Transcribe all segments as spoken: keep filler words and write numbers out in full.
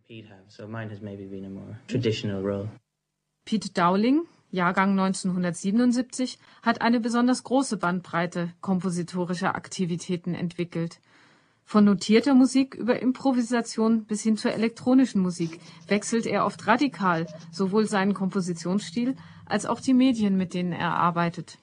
Pete Dowling, Jahrgang neunzehnhundertsiebenundsiebzig, hat eine besonders große Bandbreite kompositorischer Aktivitäten entwickelt. Von notierter Musik über Improvisation bis hin zur elektronischen Musik wechselt er oft radikal sowohl seinen Kompositionsstil als auch die Medien, mit denen er arbeitet.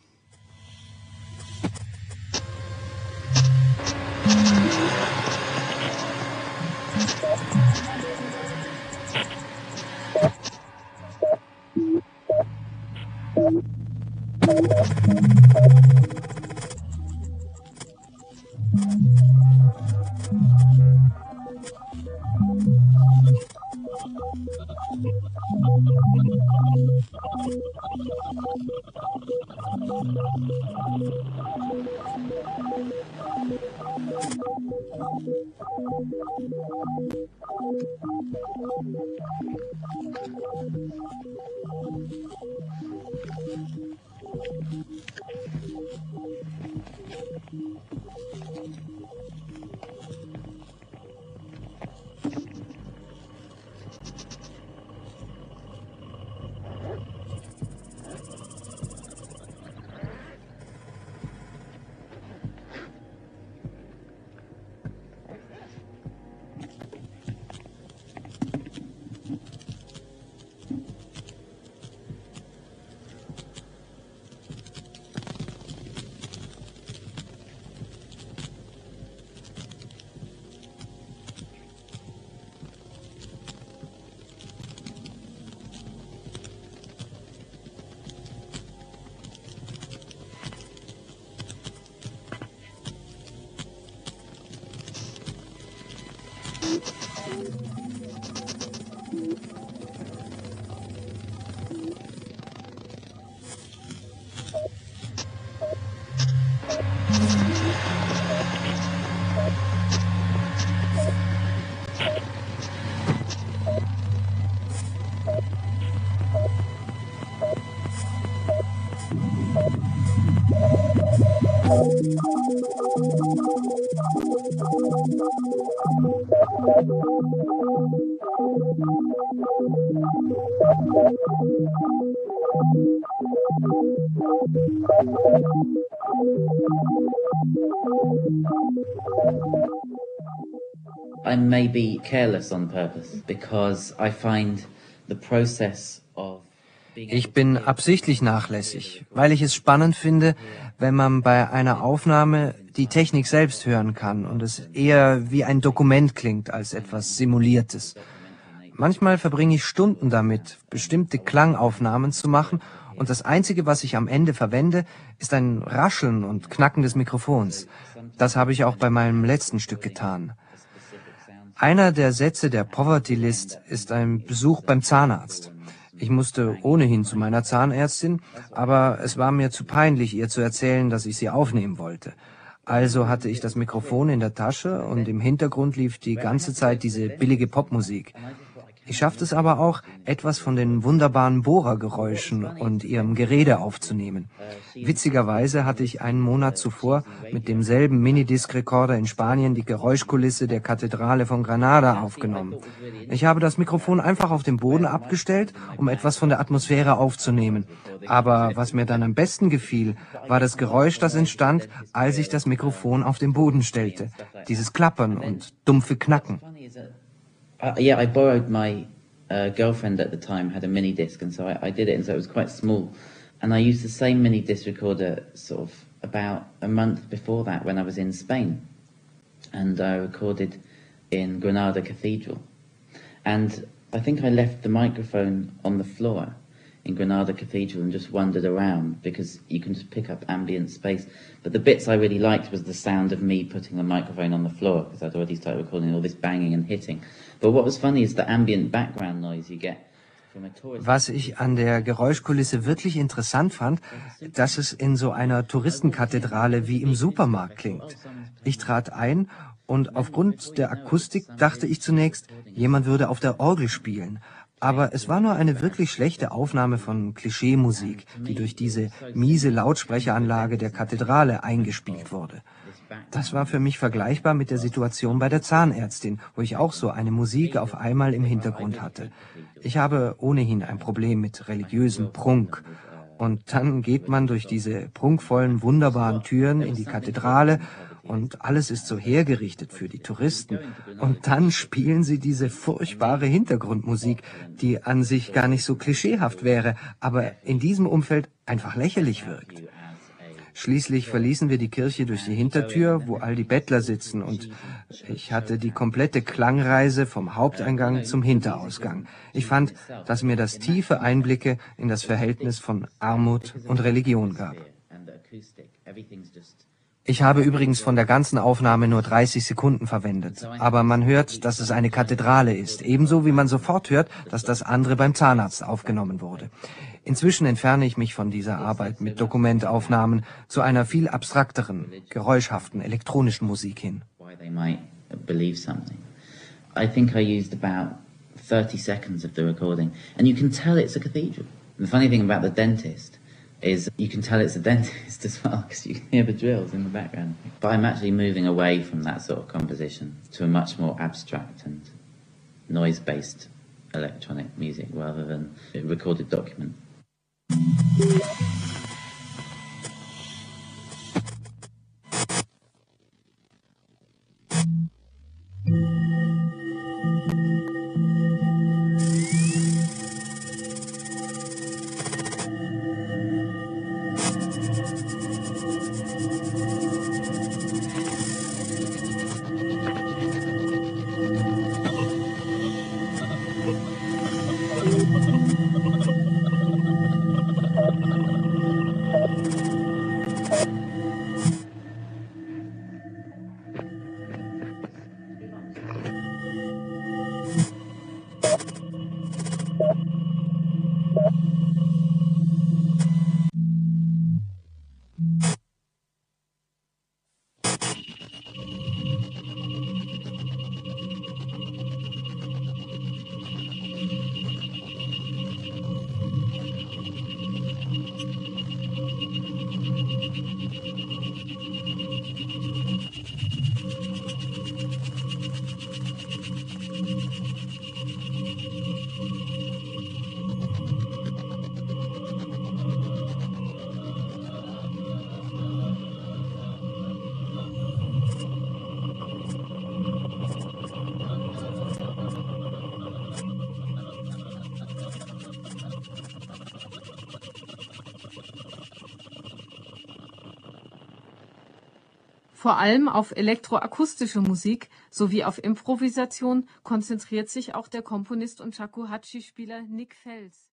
I may be careless on purpose because I find the process of Ich bin absichtlich nachlässig, weil ich es spannend finde, wenn man bei einer Aufnahme die Technik selbst hören kann und es eher wie ein Dokument klingt als etwas Simuliertes. Manchmal verbringe ich Stunden damit, bestimmte Klangaufnahmen zu machen, und das Einzige, was ich am Ende verwende, ist ein Rascheln und Knacken des Mikrofons. Das habe ich auch bei meinem letzten Stück getan. Einer der Sätze der Poverty List ist ein Besuch beim Zahnarzt. Ich musste ohnehin zu meiner Zahnärztin, aber es war mir zu peinlich, ihr zu erzählen, dass ich sie aufnehmen wollte. Also hatte ich das Mikrofon in der Tasche und im Hintergrund lief die ganze Zeit diese billige Popmusik. Ich schaffte es aber auch, etwas von den wunderbaren Bohrergeräuschen und ihrem Gerede aufzunehmen. Witzigerweise hatte ich einen Monat zuvor mit demselben Minidisc-Rekorder in Spanien die Geräuschkulisse der Kathedrale von Granada aufgenommen. Ich habe das Mikrofon einfach auf den Boden abgestellt, um etwas von der Atmosphäre aufzunehmen. Aber was mir dann am besten gefiel, war das Geräusch, das entstand, als ich das Mikrofon auf den Boden stellte. Dieses Klappern und dumpfe Knacken. Uh, yeah, I borrowed my uh, girlfriend at the time had a mini disc, and so I, I did it, and so it was quite small. And I used the same mini disc recorder sort of about a month before that when I was in Spain, and I recorded in Granada Cathedral. And I think I left the microphone on the floor in Granada Cathedral and just wandered around because you can just pick up ambient space. But the bits I really liked was the sound of me putting the microphone on the floor because I'd already started recording all this banging and hitting. But what was funny is the ambient background noise you get from a tourist. Was ich an der Geräuschkulisse wirklich interessant fand, dass es in so einer Touristenkathedrale wie im Supermarkt klingt. Ich trat ein und aufgrund der Akustik dachte ich zunächst, jemand würde auf der Orgel spielen. Aber es war nur eine wirklich schlechte Aufnahme von Klischeemusik, die durch diese miese Lautsprecheranlage der Kathedrale eingespielt wurde. Das war für mich vergleichbar mit der Situation bei der Zahnärztin, wo ich auch so eine Musik auf einmal im Hintergrund hatte. Ich habe ohnehin ein Problem mit religiösem Prunk. Und dann geht man durch diese prunkvollen, wunderbaren Türen in die Kathedrale und alles ist so hergerichtet für die Touristen. Und dann spielen sie diese furchtbare Hintergrundmusik, die an sich gar nicht so klischeehaft wäre, aber in diesem Umfeld einfach lächerlich wirkt. Schließlich verließen wir die Kirche durch die Hintertür, wo all die Bettler sitzen, und ich hatte die komplette Klangreise vom Haupteingang zum Hinterausgang. Ich fand, dass mir das tiefe Einblicke in das Verhältnis von Armut und Religion gab. Ich habe übrigens von der ganzen Aufnahme nur dreißig Sekunden verwendet, aber man hört, dass es eine Kathedrale ist, ebenso wie man sofort hört, dass das andere beim Zahnarzt aufgenommen wurde. Inzwischen entferne ich mich von dieser Arbeit mit Dokumentaufnahmen zu einer viel abstrakteren, geräuschhaften elektronischen Musik hin. I think I used about thirty seconds of the recording, and you can tell it's a cathedral. And the funny thing about the dentist is you can tell it's a dentist as well, because you can hear the drills in the background. But I'm actually moving away from that sort of composition to a much more abstract and noise-based electronic music rather than a recorded document. Vor allem auf elektroakustische Musik sowie auf Improvisation konzentriert sich auch der Komponist und Shakuhachi-Spieler Nick Fels.